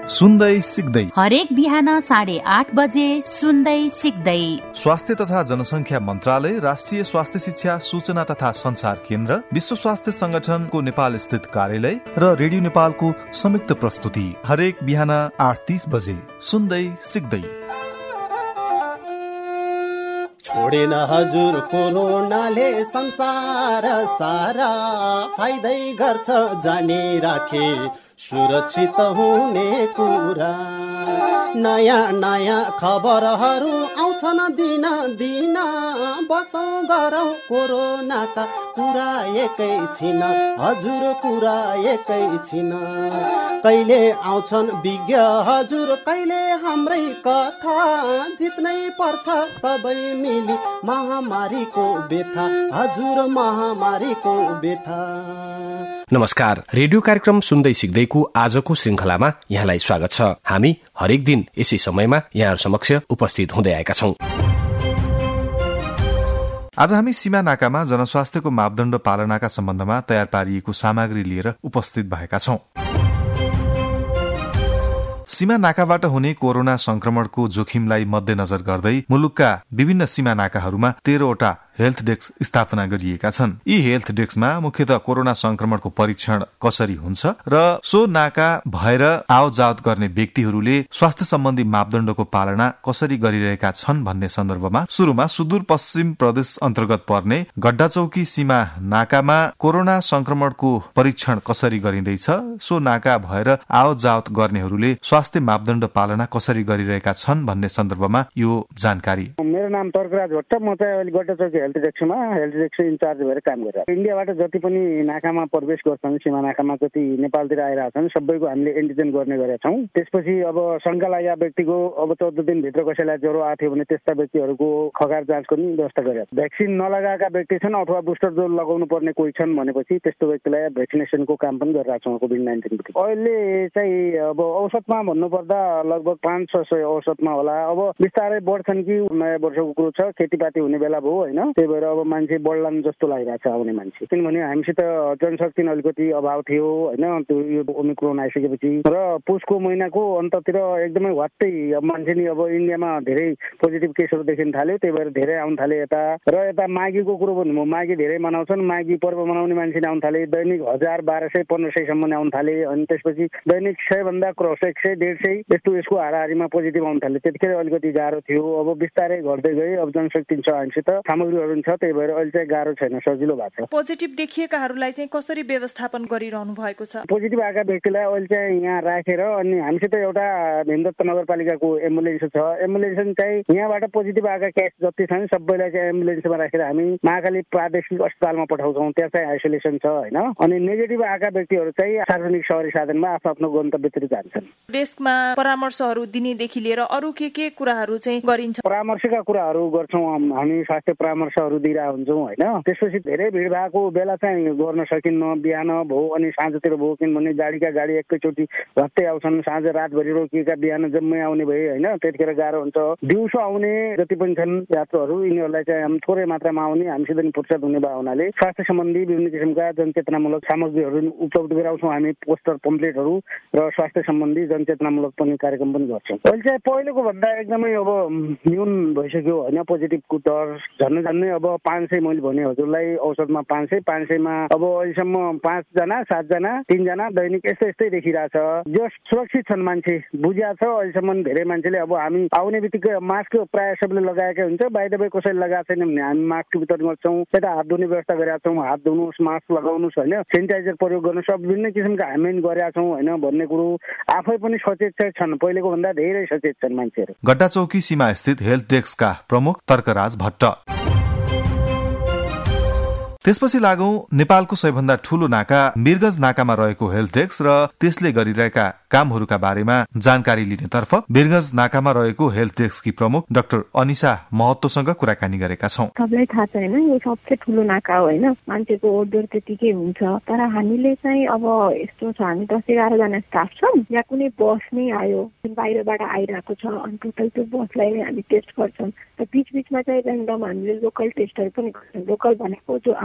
सुन्दै सिक्दै हरेक बिहान 8:30 बजे सुन्दै सिक्दै। स्वास्थ्य तथा जनसंख्या मन्त्रालय, राष्ट्रिय स्वास्थ्य शिक्षा सूचना तथा संचार केन्द्र, विश्व स्वास्थ्य संगठनको नेपाल स्थित कार्यालय र रेडियो नेपालको संयुक्त प्रस्तुति हरेक बिहान 8:30 बजे सुन्दै सिक्दै। छोडेन हजुर कोरोनाले संसार सारा, फाइदै गर्छ जानी राखे सुरक्षित हुने कुरा। नयाँ नयाँ खबरहरू आउँछन् दिन दिन, बसौँ गरौँ कोरोनाका कुरा एकैछिन, हजुर कुरा एकैछिन। कहिले आउँछन् विज्ञ हजुर, कहिले हाम्रै कथा, जित्नै पर्छ सबै मिली महामारीको व्यथा, हजुर महामारीको व्यथा। नमस्कार, रेडियो कार्यक्रम सुन्दै सिक्दैको आजको श्रृंखलामा यहाँलाई स्वागत छ। हामी हरेक दिन यसै समयमा यहाँहरू समक्ष उपस्थित हुँदै आएका छौं। आज हामी सीमा नाकामा जनस्वास्थ्यको मापदण्ड पालनाका सम्बन्धमा तयार पारिएको सामग्री लिएर उपस्थित भएका छौं। सीमा नाकाबाट हुने कोरोना संक्रमणको जोखिमलाई मध्यनजर गर्दै मुलुकका विभिन्न सीमा नाकाहरूमा 13वटा हेल्थ डेस्क स्थापना गरिएका छन्। यी हेल्थ डेस्कमा मुख्यतः कोरोना संक्रमणको परीक्षण कसरी हुन्छ र सो नाका भएर आवजावत गर्ने व्यक्तिहरूले स्वास्थ्य सम्बन्धी मापदण्डको पालना कसरी गरिरहेका छन् भन्ने सन्दर्भमा सुरुमा सुदूरपश्चिम प्रदेश अन्तर्गत पर्ने गड्डाचौकी सीमा नाकामा कोरोना संक्रमणको परीक्षण कसरी गरिँदैछ, सो नाका भएर आवजावत गर्नेहरूले स्वास्थ्य मापदण्ड पालना कसरी गरिरहेका छन् भन्ने सन्दर्भमा यो जानकारी। मेरो नाम तर्कराज भट्ट, म चाहिँ अहिले गड्डाचौकी हेल्थ डेस्क इन्चार्ज भएर काम गरिरहेको। इन्डियाबाट जति पनि नाकामा प्रवेश गर्छन्, सीमा नाकामा जति नेपालतिर आइरहेछन्, सबैको हामीले एन्टिजेन गर्ने गरेका छौँ। त्यसपछि अब शंका लागेका व्यक्तिको अब 14 दिनभित्र कसैलाई ज्वरो आएको थियो भने त्यस्ता व्यक्तिहरूको खगार जाँच गर्ने व्यवस्था गरेका छौँ। भ्याक्सिन नलगाएका व्यक्ति छन् अथवा बुस्टर डोज लगाउनु पर्ने कोही छन् भनेपछि त्यस्तो व्यक्तिलाई भ्याक्सिनेसनको काम पनि गरिरहेको छौँ कोभिड-19। अहिले चाहिँ अब औसतमा भन्नुपर्दा लगभग 500-600 औसतमा होला। अब बिस्तारै बढ्छन् कि नयाँ वर्षको कुरो छ, खेतीपाती हुने बेला भयो होइन, त्यही भएर अब मान्छे बढ्लान् जस्तो लागिरहेको छ आउने मान्छे। किनभने हामीसित जनशक्ति अलिकति अभाव थियो होइन, त्यो यो ओमिक्रोन आइसकेपछि र पुसको महिनाको अन्ततिर एकदमै वात्तै मान्छे नि अब इन्डियामा धेरै पोजिटिभ केसहरू देखिन थाल्यो, त्यही भएर धेरै आउन थाले यता। र यता माघीको कुरो भन्नु, माघी धेरै मनाउँछन्, माघी पर्व मनाउने मान्छे आउन थाले, दैनिक 1000, 1200, 1500 सम्म आउन थाले। अनि त्यसपछि दैनिक 100 भन्दा क्रस 100, 150 यस्तो यसको हाराहारीमा पोजिटिभ आउन थाले। त्यतिखेर अलिकति गाह्रो थियो, अब बिस्तारै घट्दै गए। अब जनशक्ति छ हामीसित, सामग्रीहरू छ, त्यही भएर अहिले चाहिँ गाह्रो छैन, सजिलो भएको छ। पोजिटिभ देखिएकाहरूलाई चाहिँ कसरी व्यवस्थापन गरिरहनु भएको छ? पोजिटिभ आएका व्यक्तिलाई अहिले चाहिँ यहाँ राखेर अनि हामीसित एउटा भीमदत्त नगरपालिकाको एम्बुलेन्स छ। एम्बुलेन्स चाहिँ यहाँबाट पोजिटिभ आएका केस जति छन् सबैलाई चाहिँ एम्बुलेन्समा राखेर हामी महाकाली प्रादेशिक अस्पतालमा पठाउँछौँ, त्यहाँ चाहिँ आइसोलेसन छ होइन। अनि नेगेटिभ आएका व्यक्तिहरू चाहिँ सार्वजनिक सवारी साधनमा आफ्नो गन्तव्यतिर जान्छन्। डेस्कमा परामर्शहरू दिनेदेखि लिएर अरू के कुराहरू चाहिँ गरिन्छ? परामर्शका कुराहरू गर्छौँ हामी, स्वास्थ्य परामर्शहरू दिइरहेको हुन्छौँ होइन। त्यसपछि धेरै भिड भएको बेला चाहिँ गर्न सकिन्न, बिहान भयो अनि साँझतिर भयो, किनभने गाडीका गाडी एकैचोटि भत्तै आउँछन्, साँझ रातभरि रोकिएका बिहान जम्मै आउने भए होइन, त्यतिखेर गाह्रो हुन्छ। दिउँसो आउने जति पनि छन् यात्रुहरू, यिनीहरूलाई चाहिँ हामी थोरै मात्रामा आउने, हामीसित नि फुर्सद हुने भए हुनाले स्वास्थ्य सम्बन्धी विभिन्न किसिमका जनचेतनामूलक सामग्रीहरू उपलब्ध गराउँछौँ हामी, पोस्टर पम्पलेटहरू र स्वास्थ्य सम्बन्धी जनचेतनामूलक पनि कार्यक्रम पनि गर्छौँ। अहिले चाहिँ पहिलेको भन्दा एकदमै अब न्यून भइसक्यो होइन, पोजिटिभको दर झन्नै अब 500 मैले भने हजुरलाई औसतमा 500 मा अब अहिलेसम्म 5 जना 7 जना 3 जना दैनिक यस्तै देखिरहेछ। जो सुरक्षित छन् मान्छे बुझिया छ अहिलेसम्म। धेरै मान्छेले अब हामी आउने बित्तिकै मास्क प्राय सबैले लगाएकै हुन्छ, बाहिर कसैले लगाएको छैन भने हामी मास्क वितरण गर्छौँ, यता हात धुने व्यवस्था गरेका छौँ, हात धुनुहोस्, मास्क लगाउनुहोस् होइन, सेनिटाइजर प्रयोग गर्नुहोस्, सब विभिन्न किसिमका हामी गरेका छौँ होइन भन्ने कुरो आफै पनि सचेत छन्, पहिलेको भन्दा धेरै सचेत छन् मान्छेहरू। गड्डाचौकी सीमा स्थित हेल्थ डेस्कका प्रमुख तर्कराज भट्ट। त्यसपछि लागौं नेपालको सबैभन्दा ठूलो नाका मिर्गज नाकामा रहेको हेल्थ डेस्क र त्यसले गरिरहेका कामहरूका बारेमा जानकारी लिनेतर्फ मिर्गज नाकामा रहेको हेल्थ डेस्ककी प्रमुख डाक्टर अनिसा महतोसँग कुराकानी गरेका छौं। सबलाई थाहा छ हैन, यो सबसे ठूलो नाका हो हैन, मान्छेको ओडर त्यतिकै हुन्छ। तर हामीले चाहिँ अब यस्तो छ, हामी 10-11 जना स्टाफ छौं, या कुनै बस नै आयो बाहिरबाट आइरहेको छ अनि टोटल त्यो बसलाई नै हामी टेस्ट गर्छौं। र बीचमा चाहिँ र्यान्डम हामीले लोकल टेस्टहरू पनि गर्छौं। लोकल भनेको जो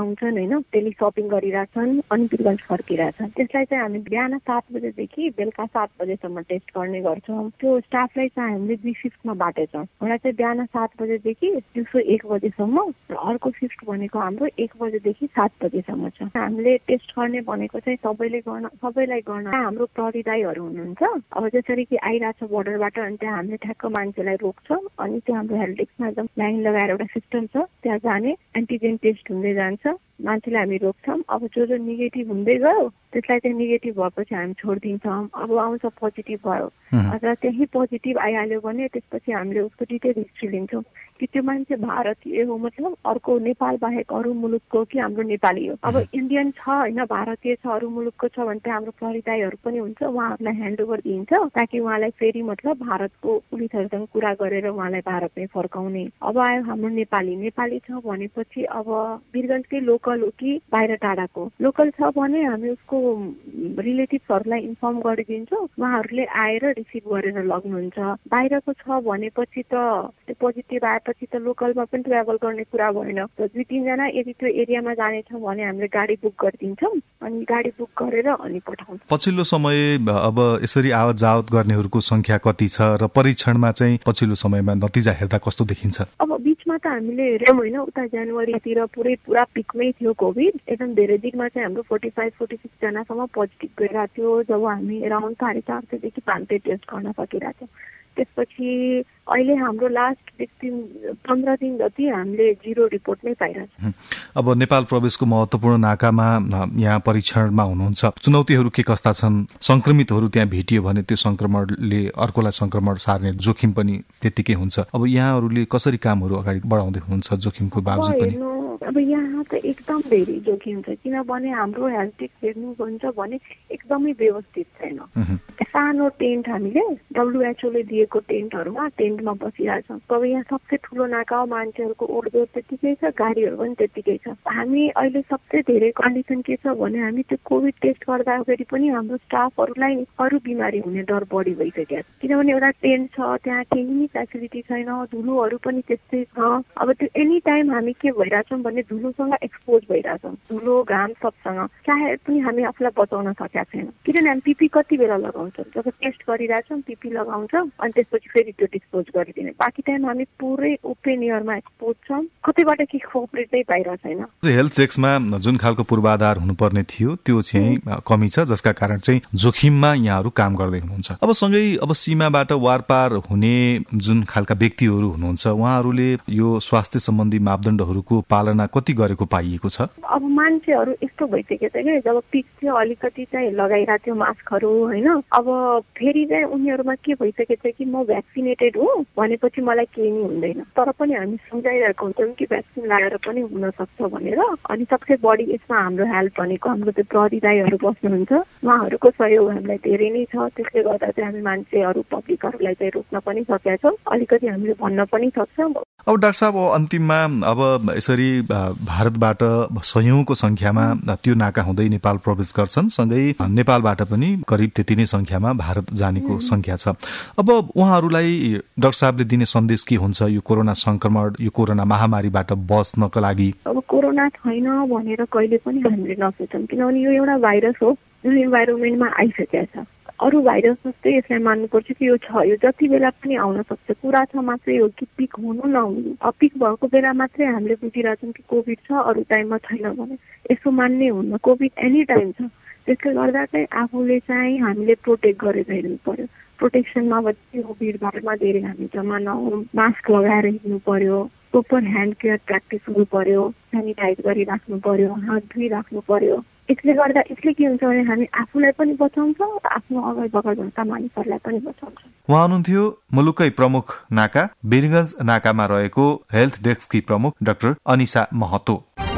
आउँछन् होइन, टेली सपिङ गरिरहेछन् अनि वीरगन्ज फर्किरहेछन्। त्यसलाई चाहिँ हामी बिहान 7 बजेदेखि बेलुका 7 बजेसम्म टेस्ट गर्ने गर्छौँ। त्यो स्टाफलाई चाहिँ हामीले 2 शिफ्टमा बाँटेछौँ। एउटा चाहिँ बिहान 7 बजेदेखि दिउँसो 1 बजेसम्म र अर्को शिफ्ट भनेको हाम्रो 1 बजेदेखि 7 बजेसम्म छ। हामीले टेस्ट गर्ने भनेको चाहिँ सबैलाई गर्न हाम्रो प्रहरीदाईहरू हुनुहुन्छ। अब जसरी कि आइरहेछ बोर्डरबाट अनि त्यहाँ हामीले ठ्याक्क मान्छेलाई रोक्छौँ अनि त्यो हाम्रो हेल्थ डेस्कमा एकदम लाइन लगाएर एउटा सिस्टम छ, त्यहाँ जाने एन्टिजेन टेस्ट हुँदै जान्छ, मान्छेलाई हामी रोक्छौँ। अब जो नेगेटिभ हुँदै गयो त्यसलाई चाहिँ नेगेटिभ भएपछि हामी छोडिदिन्छौँ। अब आउँछ पोजिटिभ भयो र त्यही पोजिटिभ आइहाल्यो भने त्यसपछि हामीले उसको डिटेल हिस्ट्री लिन्छौँ कि त्यो मान्छे भारतीय हो, मतलब अर्को नेपाल बाहेक अरू मुलुकको कि हाम्रो नेपाली हो। अब इन्डियन छ होइन, भारतीय छ, अरू मुलुकको छ भने त्यहाँ हाम्रो प्रहरीदाईहरू पनि हुन्छ, उहाँहरूलाई ह्यान्डओभर दिइन्छ ताकि उहाँलाई फेरि मतलब भारतको पुलिसहरूसँग कुरा गरेर उहाँलाई भारतमै फर्काउने। अब आयो हाम्रो नेपाली छ भनेपछि अब वीरगन्जकै लोकल हो कि बाहिर टाढाको लोकल छ भने हामी उसको रिलेटिभ्सहरूलाई इन्फर्म गरिदिन्छौँ, उहाँहरूले आएर रिसिभ गरेर लग्नुहुन्छ। बाहिरको छ भनेपछि त त्यो पोजिटिभ आएपछि त लोकलमा पनि ट्राभल गर्ने कुरा भएन। 2-3 जना यदि त्यो एरियामा जाने छ भने हामीले गाडी बुक गरिदिन्छौँ अनि गाडी बुक गरेर अनि पठाउँछौँ। पछिल्लो समय अब यसरी आवत जावत गर्नेहरूको संख्या कति छ र परीक्षणमा चाहिँ पछिल्लो समयमा नतिजा हेर्दा कस्तो देखिन्छ? अब बिचमा त हामीले हेऱ्यौँ होइन, उता जनवरीतिर पुरा पिकमै थियो कोभिड। एकदम धेरै दिनमा चाहिँ हाम्रो 45-46 जनासम्म पोजिटिभ गइरहेको थियो जब हामी अराउन्ड 450 500 टेस्ट गर्न सकिरहेको थियो। त्यसपछि अहिले हाम्रो लास्ट 15 दिन जति हामीले 0 रिपोर्ट नै पाइरहेको छ। अब नेपाल प्रवेशको महत्त्वपूर्ण नाकामा यहाँ परीक्षणमा हुनुहुन्छ, चुनौतीहरू के कस्ता छन्? संक्रमितहरू त्यहाँ भेटियो भने त्यो संक्रमणले अर्कोलाई संक्रमण सार्ने जोखिम पनि त्यतिकै हुन्छ। अब यहाँहरूले कसरी कामहरू अगाडि बढाउँदै हुनुहुन्छ जोखिमको बावजुद पनि? अब यहाँ त एकदम धेरै जोखिम छ, किनभने हाम्रो हेल्थ टेस्ट हेर्नुहुन्छ भने एकदमै व्यवस्थित छैन। सानो टेन्ट हामीले WHO ले दिएको टेन्टमा बसिरहेछौँ। अब यहाँ सबसे ठुलो नाका हो, मान्छेहरूको ओडदोड त्यतिकै छ, गाडीहरू पनि त्यतिकै छ। हामी अहिले सबसे धेरै कन्डिसन के छ भने हामी त्यो कोभिड टेस्ट गर्दाखेरि पनि हाम्रो स्टाफहरूलाई अरू बिमारी हुने डर बढी भइसक्यो, किनभने एउटा टेन्ट छ, त्यहाँ केही पनि फेसिलिटी छैन, धुलोहरू पनि त्यस्तै छ। अब त्यो एनी टाइम हामी के भइरहेछौँ भने धुलोसँग एक्सपोज भइरहेछौँ, धुलो घाम सबसँग, चाहे पनि हामी आफूलाई बचाउन सकेका छैन। किनभने हामी पिपी कति बेला लगाउँछौँ, जब टेस्ट गरिरहेछौँ पिपी लगाउँछौँ अनि त्यसपछि फेरि त्यो डिस्पोज गरिदिने। बाँकी टाइम हामी पुरै ओपन एयरमा एक्सपोज छौँ, कतैबाट के कोअपरेट नै पाइरहेको छैन। हेल्थ चेक्समा जुन खालको पूर्वाधार हुनुपर्ने थियो त्यो चाहिँ कमी छ, जसका कारण चाहिँ जोखिममा यहाँहरू काम गर्दै हुनुहुन्छ। अब सँगै अब सीमाबाट वारपार हुने जुन खालका व्यक्तिहरू हुनुहुन्छ उहाँहरूले यो स्वास्थ्य सम्बन्धी मापदण्डहरूको पालना कति गरेको पाइएको छ? अब मान्छेहरू यस्तो भइसकेको छ कि जब पिक थियो अलिकति चाहिँ लगाइरहेको थियो मास्कहरू होइन, अब फेरि चाहिँ उनीहरूमा के भइसकेको छ कि म भ्याक्सिनेटेड हो भनेपछि मलाई केही नै हुँदैन। तर पनि हामी सम्झाइरहेको हुन्छौँ कि भ्याक्सिन लगाएर पनि हुन सक्छ भनेर। अनि सबसे बढी यसमा हाम्रो हेल्प भनेको हाम्रो त्यो प्रहरीदाईहरू बस्नुहुन्छ, उहाँहरूको सहयोग हामीलाई धेरै नै छ। त्यसले गर्दा चाहिँ हामी मान्छेहरू पब्लिकहरूलाई चाहिँ रोक्न पनि सकेका छौँ, अलिकति हामीले भन्न पनि सक्छौँ। अब डाक्टर साहब अन्तिममा अब यसरी भारतबाट सयौंको संख्यामा त्यो नाका हुँदै नेपाल प्रवेश गर्छन्, सँगै नेपालबाट पनि करिब त्यति नै संख्यामा भारत जानेको संख्या छ। अब उहाँहरूलाई डाक्टर साहबले दिने सन्देश के हुन्छ यो कोरोना संक्रमण, यो कोरोना महामारीबाट बच्नको लागि? अब कोरोना छैन भनेर कहिले पनि हामीले नसोचौँ, किनभने यो एउटा भाइरस हो जुन इन्भाइरोमेन्टमा आइसकेको छ। अरू भाइरस जस्तै यसलाई मान्नुपर्छ कि यो छ, यो जति बेला पनि आउन सक्छ। कुरा छ मात्रै हो कि पिक हुनु नहुनु। पिक भएको बेला मात्रै हामीले बुझिरहेछौँ कि कोभिड छ, अरू टाइममा छैन भने यसो मान्ने हुन्न। कोभिड एनी टाइम छ, त्यसले गर्दा चाहिँ आफूले चाहिँ हामीले प्रोटेक्ट गरेर हिँड्नु पर्यो। प्रोटेक्सनमा अब त्यो भिडभाडमा धेरै हामी जम्मा नहौँ, मास्क लगाएर हिँड्नु पर्यो, प्रोपर ह्यान्ड केयर प्र्याक्टिस हुनु पर्यो, सेनिटाइज गरिराख्नु पर्यो, हात धोइराख्नु पर्यो। यसले गर्दा यसले के हुन्छ भने हामी आफूलाई पनि बचाउँछौँ, आफ्नो अगल बगल भएका मानिसहरूलाई पनि बचाउँछौँ। उहाँ हुनुहुन्थ्यो मुलुककै प्रमुख नाका वीरगन्ज नाकामा रहेको हेल्थ डेस्ककी प्रमुख डाक्टर अनिसा महतो।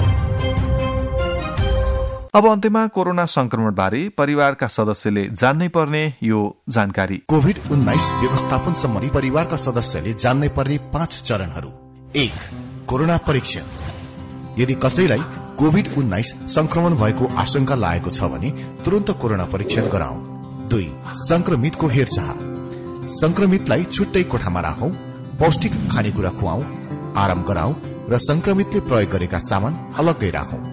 अब अन्त्यमा कोरोना संक्रमण बारे परिवारका सदस्यले जान्नै पर्ने यो जानकारी। कोभिड-19 व्यवस्थापन सम्बन्धी परिवारका सदस्यले जान्नै पर्ने 5 चरणहरू। 1. कोरोना परीक्षण। यदि कसैलाई कोभिड-19 संक्रमण भएको आशंका लागेको छ भने तुरन्त कोरोना परीक्षण गराऊ। 2. संक्रमितको हेरचाह। संक्रमितलाई छुट्टै कोठामा राखौं, पौष्टिक खानेकुरा खुवाऊ, आराम गराऊ र संक्रमितले प्रयोग गरेका सामान अलग्गै राखौं।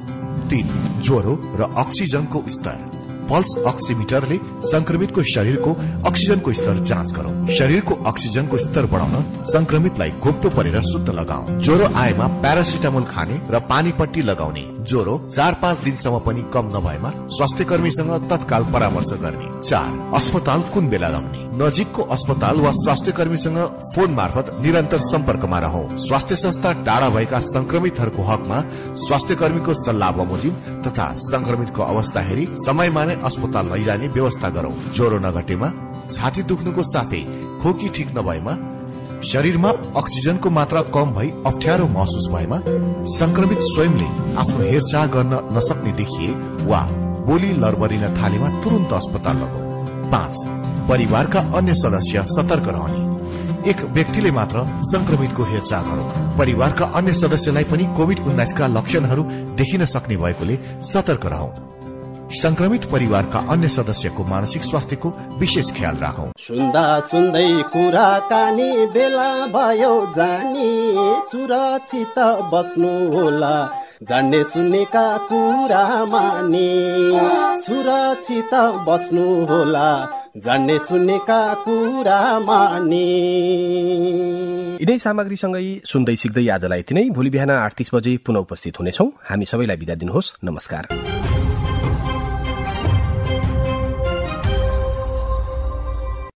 3. ज्वरो र अक्सिजनको स्तर। पल्स अक्सिमिटरले संक्रमितको शरीरको अक्सिजनको स्तर जाँच गरौं। शरीरको अक्सिजनको स्तर बढाउन संक्रमितलाई घोप्टो परेर सुत्न लगाऊ। ज्वरो आएमा प्यारासिटामोल खाने र पानी पट्टी लगाउने। ज्वरो 4-5 दिनसम्म पनि कम नभएमा स्वास्थ्य कर्मीसँग तत्काल परामर्श गर्ने। 4. अस्पताल कुन बेला लग्ने। नजिकको अस्पताल वा स्वास्थ्य कर्मीसँग फोन मार्फत निरन्तर सम्पर्कमा रहौ। स्वास्थ्य संस्था टाढा भएका संक्रमितहरूको हकमा स्वास्थ्य कर्मीको सल्लाह बमोजिम तथा संक्रमितको अवस्था हेरी समयमा नै अस्पताल लैजाने व्यवस्था गरौं। ज्वरो नघटेमा, छाती दुख्नुको साथै खोकी ठिक नभएमा, शरीरमा अक्सिजनको मात्रा कम भई अप्ठ्यारो महसुस भएमा, संक्रमित स्वयंले आफ्नो हेरचाह गर्न नसक्ने देखिए वा बोली लरबरिन थालेमा तुरन्त अस्पताल लगौ। 5. परिवारका अन्य सदस्य सतर्क रहने। एक व्यक्तिले मात्र संक्रमितको हेरचाह गरौं। परिवारका अन्य सदस्यलाई पनि कोभिड-19 का लक्षणहरू देखिन सक्ने भएकोले सतर्क रहौं। संक्रमित परिवारका अन्य सदस्यको मानसिक स्वास्थ्यको विशेष ख्याल राखौं। सुन्दा सुन्दै कुराकानी बेला भयो जानी, सुरक्षित बस्नु होला जान्ने सुन्नेका कुरा मानी। सुरक्षित बस्नु होला जान्ने सुन्नेका कुरा मानी। यिनै सामग्रीसँगै सुन्दै सिक्दै आजलाई यति नै। भोलि बिहान 8:30 बजे पुनः उपस्थित हुनेछौं। हामी सबैलाई बिदा दिनुहोस्। नमस्कार।